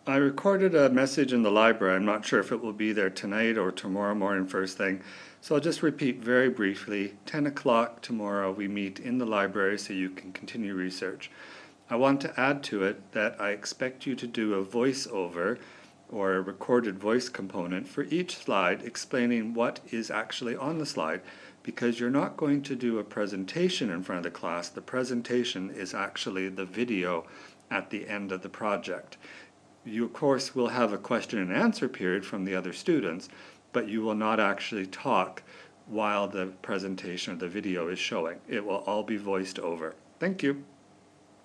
I recorded a message in the library. I'm not sure if it will be there tonight or tomorrow morning first thing. So I'll just repeat very briefly. 10 o'clock tomorrow we meet in the library so you can continue research. I want to add to it that I expect you to do a voiceover or a recorded voice component for each slide explaining what is actually on the slide, because you're not going to do a presentation in front of the class. The presentation is actually the video at the end of the project. You, of course, will have a question and answer period from the other students, but you will not actually talk while the presentation or the video is showing. It will all be voiced over. Thank you.